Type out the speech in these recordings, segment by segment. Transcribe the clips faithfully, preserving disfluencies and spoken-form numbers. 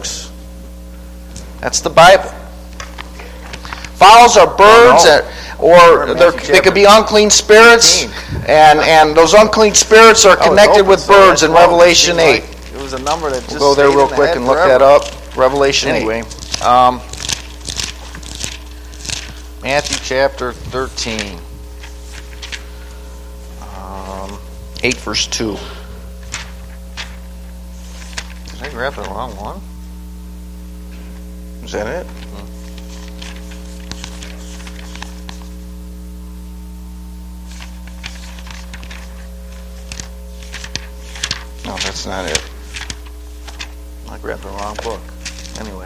folks. That's the Bible. Fowls are birds, Oh, no. or they're, they could be unclean spirits, and, and those unclean spirits are connected with birds in Revelation eight. It was a number that just We'll go there stayed real in the quick head and look forever. that up. Revelation Anyway, eight. um, Matthew chapter thirteen. Um, eight verse two. did I grab the wrong one? Is that it? No, that's not it. I grabbed the wrong book. Anyway.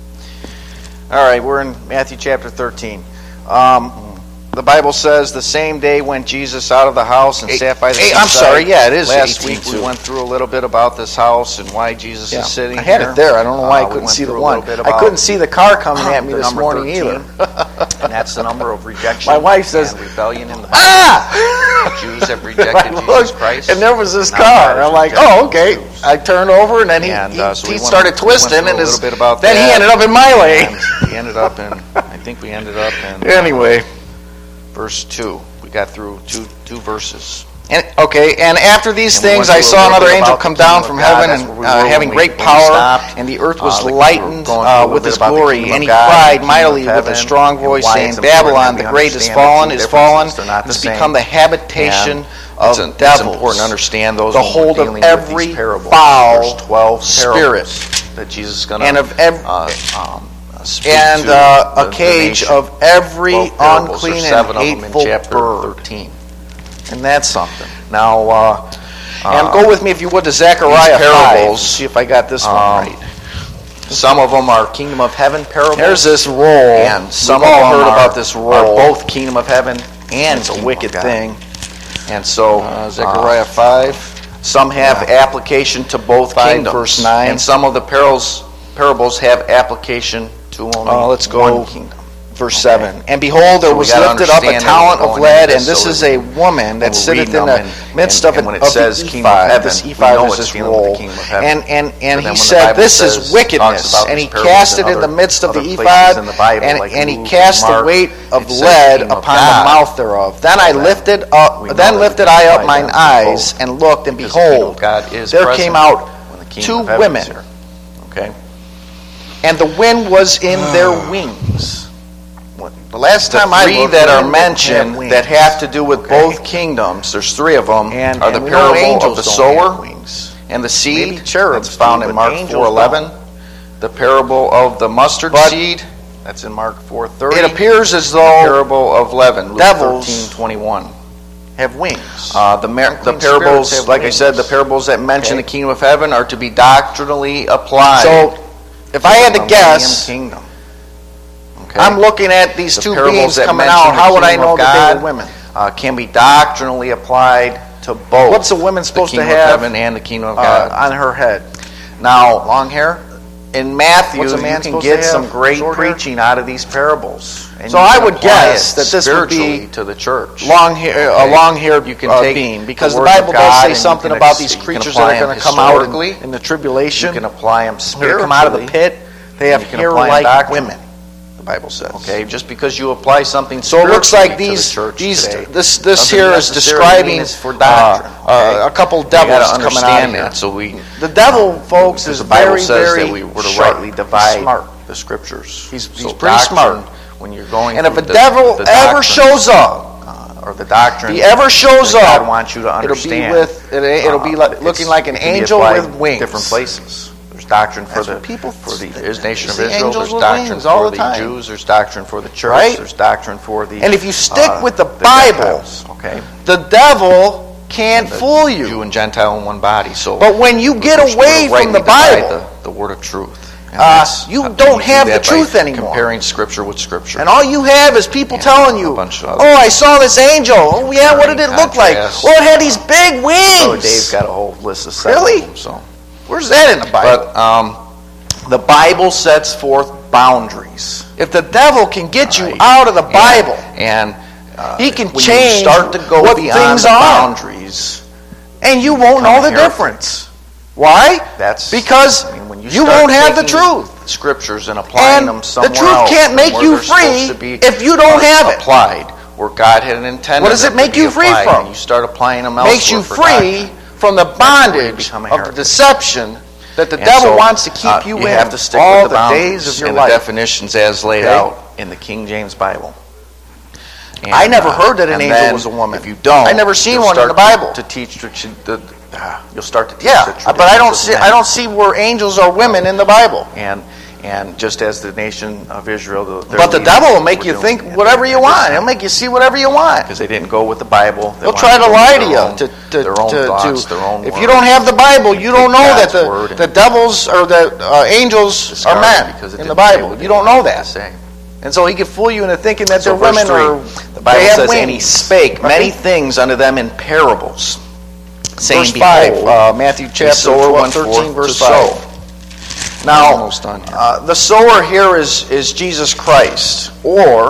All right, we're in Matthew chapter thirteen. Um, the Bible says the same day went Jesus out of the house and Eight- sat by the eight- seaside. I'm sorry, yeah, it is Last eighteen week we two. went through a little bit about this house and why Jesus Yeah. is sitting I had here. it there. I don't know why Uh, I we couldn't went see the through a one. little bit I about couldn't see the car coming at me the this number morning thirteen. either. And that's the number of rejection. My wife says, and rebellion in the Bible. Ah! Jews have rejected I Jesus looked, Christ. and there was this Now car. God I'm like, rejected oh, okay. Jews. I turned over, and then he, And, he, uh, so we he went- started we went twisting, through a and his, little bit about then he that. ended up in my lane. And we ended up in, I think we ended up in Anyway, verse two. We got through two two verses. and, okay, and after these And we things, went I through a saw little another bit angel about come the down kingdom from of God. heaven, That's and where we uh, were having when we- great when we power, stopped. and the earth was Uh, like we were lightened going through a uh, little with bit his about the glory. kingdom And he of God and cried the mightily kingdom of with a heaven, strong and voice, why saying, it's important Babylon, that the we great is understand fallen, the is two fallen, differences. They're not the has same. become the habitation And of it's, an- devils. it's important to understand those the when we're hold of dealing with every these parables. foul There's twelve spirit, parables that Jesus is going to and of every uh, um, speak and to uh, the- a the cage nation. of every twelve parables, unclean or seven and of them in hateful chapter bird. thirteen. And that's something. Now, uh, And uh, go with me, if you would, to Zechariah these five. parables, See if I got this one um, right. some of them are kingdom of heaven parables. There's this roll. And some We've of all them heard are, about this are roll. both kingdom of heaven and It's a kingdom wicked of God. thing. And so, Uh, Zechariah uh, five. some have Yeah. application to both Five, kingdoms. verse nine. And some of the parables, parables have application to only Uh, let's go. one kingdom. Verse seven. And behold, there So we was gotta lifted up a understand that talent we're of going lead, into and this this so is that a woman that we're sitteth reading in the them, and- midst and- of, and it, when it of says the kingdom of ephod. heaven, This we ephod know is it's this dealing with the roll. kingdom of heaven. And, and, But and then he when the said, Bible this says- is wickedness. talks about And he these parables cast it in in the other- midst of the other places ephod, in the Bible, and, like and he Luke cast and the Mark, weight of it says lead kingdom of upon God. the mouth thereof. Then I So then lifted up, we know then that lifted we can I up apply mine them to eyes, both. and looked, and Because the kingdom behold, of God is there present came out when the kingdom two of heaven women, is here. Okay? and the wind was in their wings. The last time I three looked, that are women didn't have mentioned wings. that have to do with Okay. both kingdoms, there's three of them, And, are and the we know parable angels of the don't have sower wings. and the seed. Maybe cherubs That's found do, in but Mark angels four eleven. don't. The parable of the mustard But seed. That's in Mark four thirty. It appears as The though parable of leaven, Luke devils thirteen twenty-one. have wings. Uh, the, mar- the Unclean parables, spirits have like I wings. said, the parables that mention Okay. the kingdom of heaven are to be doctrinally applied. So, if I had to the guess, millennium kingdom. Okay? I'm looking at these The two parables beings that coming mention out. the How would I kingdom know of that they God, were women? Uh, can be doctrinally applied to both. What's a woman supposed the to kingdom have of heaven and the kingdom of uh, God? on her head? Now, Long hair? in Matthew, What's a you man can supposed get to some have? great Short hair? preaching out of these parables. And So you I can would apply guess it that this would be spiritually to the church. Long hair, Okay. a long-haired You can uh, take being, the because the words of Bible does God say and you something can about ex- these you can creatures apply that are them going to come out historically. in, in the tribulation. You can apply them They're going to come out of the spiritually. pit. They have You can hair apply them like doctrinally. women, the Bible says. Okay, just because you apply something So it looks like spiritually to these, the church these, today, this, this doesn't here is necessarily describing mean it's for uh, doctrine. uh, okay? a couple You devils gotta coming out of understand here. that. So we, The devil, folks, because is the Bible very, says very that we were to sharp. rightly He's divide smart. the scriptures. He's- So he's pretty doctrine, smart. when you're going And if through a the, devil the ever doctrine, shows up, uh, or the doctrine, if he ever shows that up, God wants you to understand. It'll be with it, it'll be uh, like, it's- looking like an it can be angel applied with wings. Different places. There's doctrine for That's the what people for the th- is nation of see Israel. angels There's with doctrine wings all for the the time. Jews. There's doctrine for the church. Right? There's doctrine for the And if you stick uh, with the the Bible, Gentiles, okay, the devil can't The fool you. Jew and Gentile in one body. So, But when you get we're supposed away to from rightly the divide Bible, the, the word of truth. And Uh, that's you how- don't we have do the that by truth anymore. Comparing scripture with scripture. and all you have is people And telling a you, bunch of other- "Oh, I saw this angel. Oh, yeah, what did it look like? Contrast. Oh, it had these big wings." Brother Dave's got a whole list of seven Really? of them, so. Where's that in the Bible? But um, the Bible sets forth boundaries. If the devil can get you Right. out of the And- Bible, and, uh, he can when change you start to go what beyond things the are. boundaries, and you won't become know a the heretic. difference. Why? That's Because I mean, when when you, you start won't have the taking truth. Scriptures and applying And them somewhere the truth else can't than make where you they're supposed free to be, if you don't uh, have it. applied, where God had intended. What does it them make to be you free applied, from? And you start applying them elsewhere. Makes you for free doctrine. from the That's where you bondage become a of heretic. deception that the And devil so, wants to keep uh, you, you in have to stick all with the, the boundaries days of your and life. the definitions as laid Okay? out in the King James Bible. And, I never uh, heard that an and angel then was a woman. If you don't, I never seen you'll one in start the Bible. To, to teach the, the uh, you'll start to teach Yeah, the but I don't traditions of see men. I don't see where angels are women in the Bible. And and just as the nation of Israel, the, their But the leaders devil will make were you doing think at whatever that- you at want. this He'll time. make you see whatever you want. Because they didn't go with the Bible. They They'll wanted try to go lie with to their you. own- To, to, their own to, thoughts, to, their own if words. you don't have the Bible, you don't know that God's word the, and the devils or the uh, angels discard are it men because it in the didn't say Bible. what they You don't know wanted that. to say. And so he can fool you into thinking that So they're women verse or three, the Bible they have says, wings. and he spake many Right? things unto them in parables, saying, Verse five, Behold, uh, Matthew the chapter sower twelve, went thirteen, forth verse to five. sow. Now, Almost done here. uh, the sower here is, is Jesus Christ, or,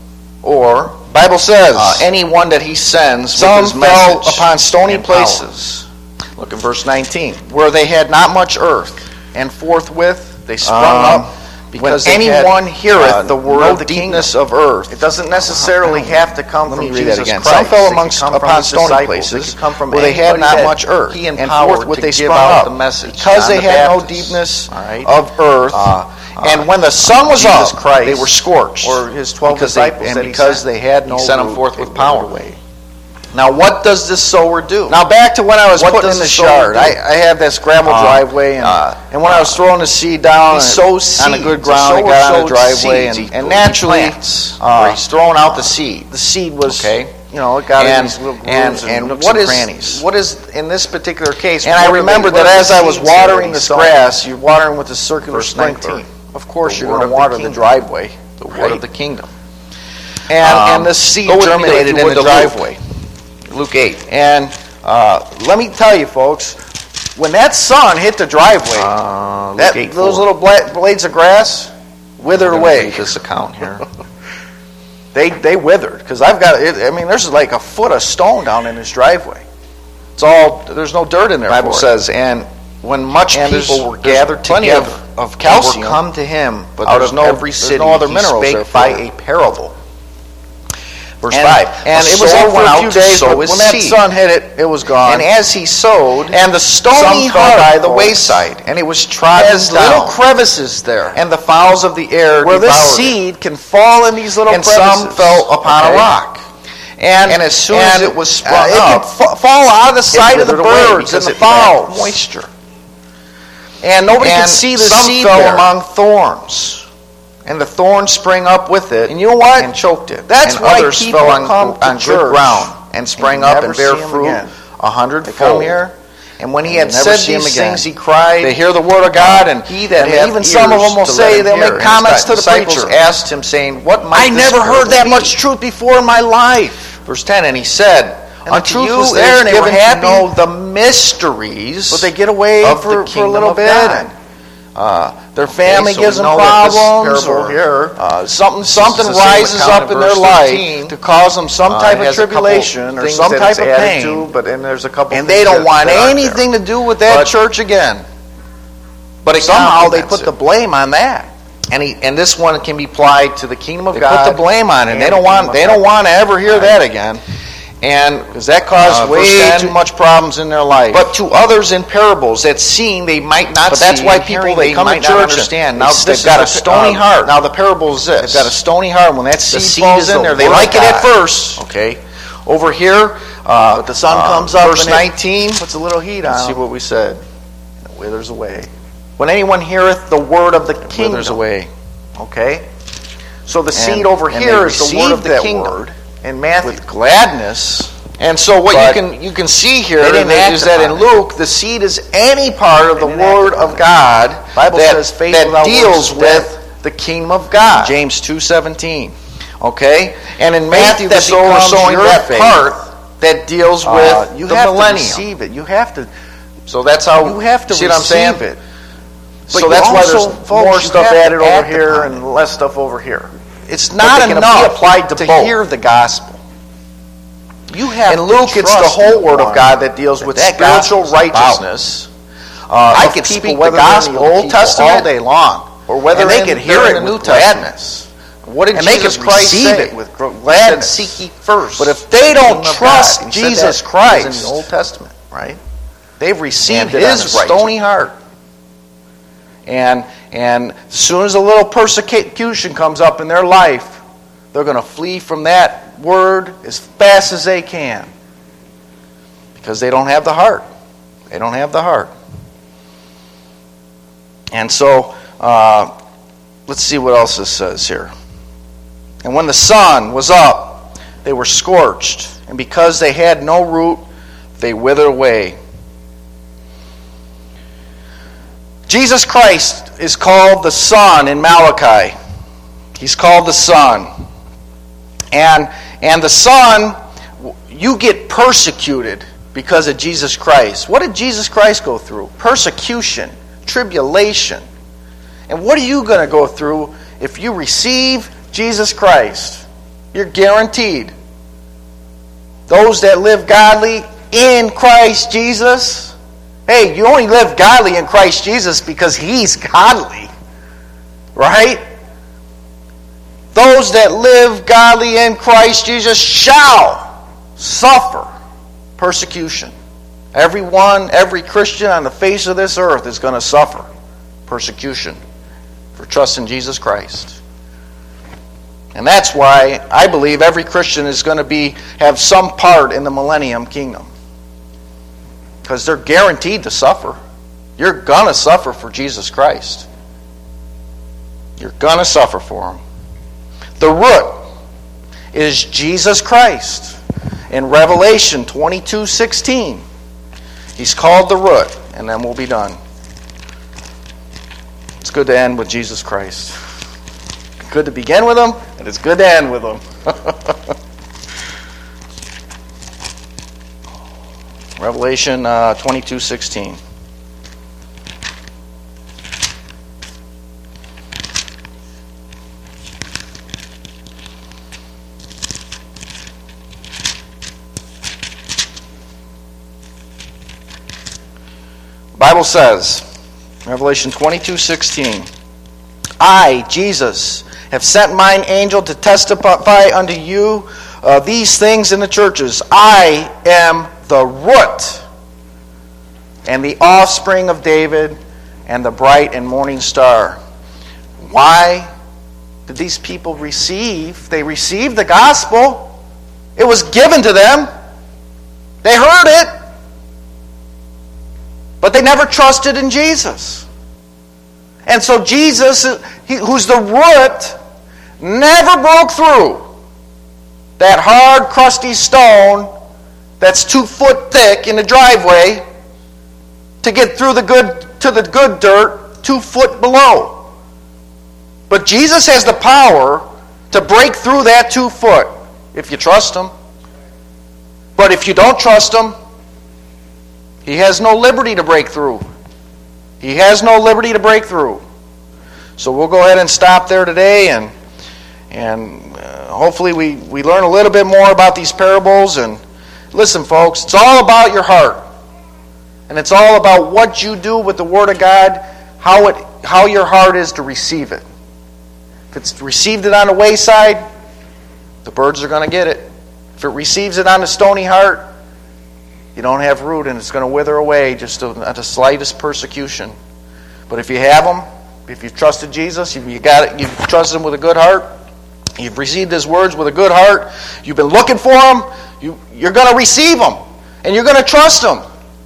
or Bible says, Uh, anyone that he sends some with his fell message upon stony and power. places, Look at verse nineteen. where they had not much earth, and forthwith they sprung Um, up, because when they had, anyone heareth uh, the word no of the deepness kingdom. of earth. It doesn't necessarily have to come Let from me read Jesus that again. Christ. Some fell It amongst could come from upon his stony disciples. places, It could come from where they had anybody not that much earth, he and empowered forthwith to they give sprung out up, the message. because John they the had no Baptist, deepness all right? of earth. Uh, and uh, when the sun was Jesus up, Christ, they were scorched, or his twelve because they, disciples and that he because sent. they had no He sent them root, forth they with power. withered away. Now, what does this sower do? Now back to when I was What putting does in the the sower yard. do? I, I have this gravel Uh, driveway, and, uh, and when I was throwing the seed down he and- sows on the seeds. good The ground, I sower got on the sowed driveway, seeds. and, He- and he naturally, plants, uh, or he's throwing out the seed. the seed was, Okay. you know, it got in And, these little grooves and, and, and nooks what and is crannies. what is in this particular case? And I what are remember the- what that are the as I was seeds that watering he this sowed? grass, you're watering with a circular Verse sprinkler. nineteen. Of course, The you're word going of to the water the kingdom. driveway. The word Right? of the kingdom. And, Um, and the seed go with me, germinated if you in would, the to Luke. driveway. Luke eight. And uh, let me tell you, folks, when that sun hit the driveway, Uh, Luke that, eight those four. little bla- blades of grass withered I'm gonna away. read this account here. They they withered because I've got. It, I mean, there's like a foot of stone down in this driveway. It's all. There's no dirt in there. The Bible for it. says, and when much And there's- people were there's gathered plenty together, of- of and calcium, were come to him, but out there's of no- every there's city, no other he minerals spake there by for it. a parable. Verse And, five. and A it was sower up for went a out few to days, sow but his when that seed. sun hit it, it was gone. And as he sowed, And the stony some fell heart by the folks, wayside, and it was trodden has little down, crevices there, and the fowls of the air where this devoured it. seed can fall in these little And crevices. some fell upon Okay? a rock. And, And as soon as and, it was sprung uh, it up, can fa- fall out of the sight of the withered away birds and because the it lacked fowls. moisture. And nobody And can see the some seed fell there. among thorns, and the thorns sprang up with it, And you know what? and choked it. That's and why others people fell on, come to on good church ground and sprang and you up never and bare see 'em fruit again. a hundred They fold. come here, And when he and had you never said see 'em these again. things, he cried. They hear the word of God, and He that and hath even some of ears them will to say, let him they'll hear. make And comments his to the disciples preacher. asked him, saying, "What might I this never heard parable that be?" much truth before in my life. Verse ten, and he said, And the "Unto truth you was there, is and they were given to happy. know the mysteries But they get away of for, the for a little kingdom of bit. God." And, uh, their family so gives we them know that this problems, parable or here, uh, something this something is the same rises account up in in their verse life thirteen. to cause them some Uh, type it of has a couple tribulation or things some that type it's of added pain, to, but and there's a couple and things they don't that- want that aren't anything there. to do with that But- church again. But it Somehow they complements put the it. blame on that. and he, and this one can be applied to the kingdom of They God. put the blame on it. and They the don't want. kingdom They of don't God. want to ever hear Right. that again, And because that caused Uh, verse way ten, too much problems in their life. but to others in parables, that seeing they might not But see, that's why and people hearing they come to might not church understand. and Now they- they've they've got got a a stony uh, heart. Now the parable is this: they've got a stony heart. When that seed seed falls is in the there, they word of like it at God. first. Okay, over here, uh, But the sun uh, comes up verse and it nineteen. puts a little heat on. Let's see it. what we said. It withers away. When anyone heareth the word of the kingdom, Withers away. okay. So the And- seed over and here they is the word received of the that kingdom. word In Matthew, with gladness. And so what you But can you can see here they didn't act is that in upon it. Luke, the seed is any part of the They didn't act Word upon of it. God Bible that, says faith that without deals works is with dead. the kingdom of God. James two seventeen. Okay? And in Faith Matthew, the that sower becomes sowing your that faith, part that deals Uh, with you the have millennium. to receive it. You have to. So that's how You have to see what I'm receive saying? it. So But that's you why also, there's folks, more you stuff have to added over act here upon and less stuff over here. It's But not they can enough be applied to, to both. hear the gospel. You have In Luke, to it's the trust whole in Word of one God that deals with that spiritual gospel's about. righteousness uh, I of could people, speak whether the they're in gospel the to Old people Testament all day long, or whether and they in- could hear they're it in the with New Testament. gladness. What did And they Jesus could Christ receive say? it with He gladness. said, "Seek ye first." But if they the don't kingdom of trust God. He said Jesus that Christ, in the Old Testament, right? they've received And it on His a stony stony heart. And and as soon as a little persecution comes up in their life, they're going to flee from that word as fast as they can. Because they don't have the heart. They don't have the heart. And so, uh, let's see what else this says here. And when the sun was up, they were scorched. And because they had no root, they withered away. Jesus Christ is called the Son in Malachi. He's called the Son. And, and the Son, you get persecuted because of Jesus Christ. What did Jesus Christ go through? Persecution, tribulation. And what are you going to go through if you receive Jesus Christ? You're guaranteed. Those that live godly in Christ Jesus. Hey, you only live godly in Christ Jesus because He's godly. Right? Those that live godly in Christ Jesus shall suffer persecution. Everyone, every Christian on the face of this earth is going to suffer persecution for trusting Jesus Christ. And that's why I believe every Christian is going to be have some part in the millennium kingdom. Because they're guaranteed to suffer. You're going to suffer for Jesus Christ. You're going to suffer for Him. The root is Jesus Christ. In Revelation twenty-two sixteen, He's called the root, and then we'll be done. It's good to end with Jesus Christ. Good to begin with Him, and it's good to end with Him. Revelation uh, twenty-two sixteen. The Bible says, Revelation twenty-two sixteen, I, Jesus, have sent mine angel to testify unto you uh, these things in the churches. I am the root and the offspring of David and the bright and morning star. Why did these people receive? They received the gospel. It was given to them. They heard it. But they never trusted in Jesus. And so Jesus, he, who's the root, never broke through that hard, crusty stone that's two foot thick in the driveway to get through the good to the good dirt two foot below. But Jesus has the power to break through that two foot if you trust Him. But if you don't trust Him, He has no liberty to break through. He has no liberty to break through. So we'll go ahead and stop there today, and and uh, hopefully we, we learn a little bit more about these parables. And listen, folks, it's all about your heart. And it's all about what you do with the Word of God, how it how your heart is to receive it. If it's received it on the wayside, the birds are going to get it. If it receives it on the stony heart, you don't have root, and it's going to wither away just at the slightest persecution. But if you have them, if you've trusted Jesus, you got it, you've trusted Him with a good heart, you've received His words with a good heart, you've been looking for Him, you, you're going to receive Him, and you're going to trust Him.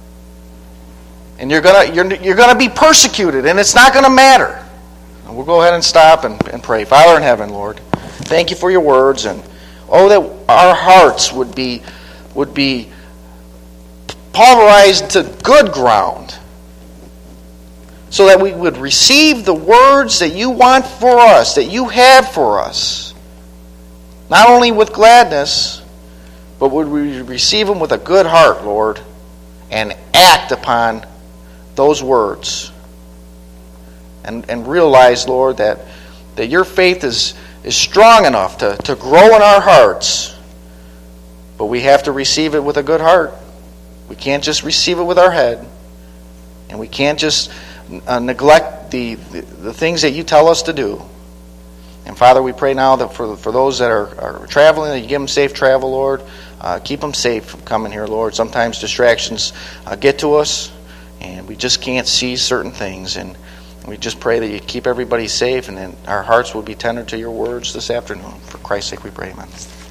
And you're going to you're, you're going to be persecuted, and it's not going to matter. And we'll go ahead and stop and, and pray. Father in heaven, Lord, thank You for Your words, and oh, that our hearts would be would be pulverized to good ground, so that we would receive the words that You want for us, that You have for us, not only with gladness, but would we receive them with a good heart, Lord, and act upon those words, and and realize, Lord, that that Your faith is is strong enough to, to grow in our hearts, but we have to receive it with a good heart. We can't just receive it with our head. And we can't just uh, neglect the, the, the things that you tell us to do. And Father, we pray now that for, for those that are, are traveling, that you give them safe travel, Lord. Uh, keep them safe from coming here, Lord. Sometimes distractions uh, get to us, and we just can't see certain things. And we just pray that you keep everybody safe, and then our hearts will be tender to your words this afternoon. For Christ's sake we pray, amen.